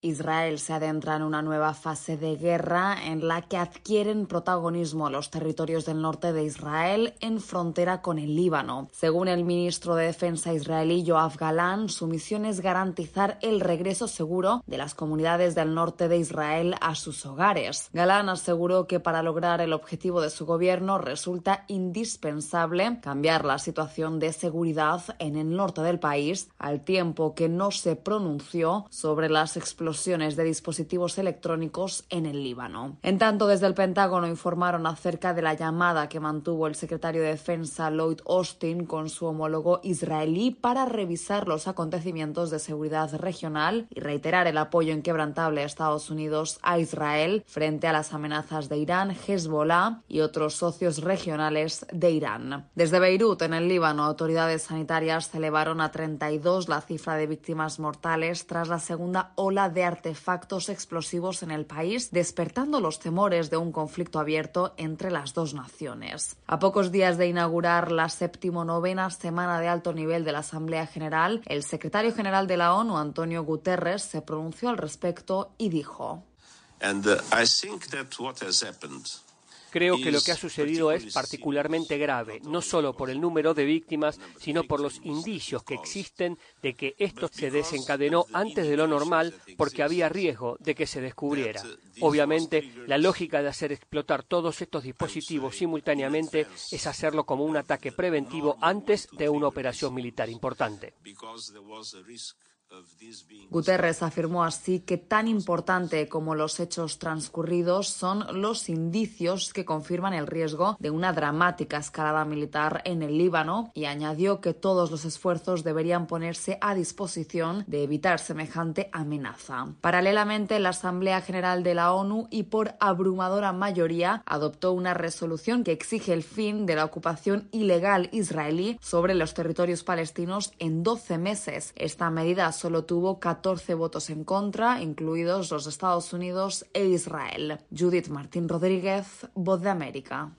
Israel se adentra en una nueva fase de guerra en la que adquieren protagonismo los territorios del norte de Israel en frontera con el Líbano. Según el ministro de Defensa israelí Yoav Galán, su misión es garantizar el regreso seguro de las comunidades del norte de Israel a sus hogares. Galán aseguró que para lograr el objetivo de su gobierno resulta indispensable cambiar la situación de seguridad en el norte del país, al tiempo que no se pronunció sobre las explosiones de dispositivos electrónicos en el Líbano. En tanto, desde el Pentágono informaron acerca de la llamada que mantuvo el secretario de Defensa Lloyd Austin con su homólogo israelí para revisar los acontecimientos de seguridad regional y reiterar el apoyo inquebrantable de Estados Unidos a Israel frente a las amenazas de Irán, Hezbollah y otros socios regionales de Irán. Desde Beirut, en el Líbano, autoridades sanitarias elevaron a 32 la cifra de víctimas mortales tras la segunda ola de artefactos explosivos en el país, despertando los temores de un conflicto abierto entre las dos naciones. A pocos días de inaugurar la 79ª semana de alto nivel de la Asamblea General, el secretario general de la ONU, Antonio Guterres, se pronunció al respecto y dijo: Creo que lo que ha sucedido es particularmente grave, no solo por el número de víctimas, sino por los indicios que existen de que esto se desencadenó antes de lo normal porque había riesgo de que se descubriera. Obviamente, la lógica de hacer explotar todos estos dispositivos simultáneamente es hacerlo como un ataque preventivo antes de una operación militar importante. Guterres afirmó así que tan importante como los hechos transcurridos son los indicios que confirman el riesgo de una dramática escalada militar en el Líbano y añadió que todos los esfuerzos deberían ponerse a disposición de evitar semejante amenaza. Paralelamente, la Asamblea General de la ONU y por abrumadora mayoría adoptó una resolución que exige el fin de la ocupación ilegal israelí sobre los territorios palestinos en 12 meses. Esta medida solo tuvo 14 votos en contra, incluidos los Estados Unidos e Israel. Judith Martín Rodríguez, Voz de América.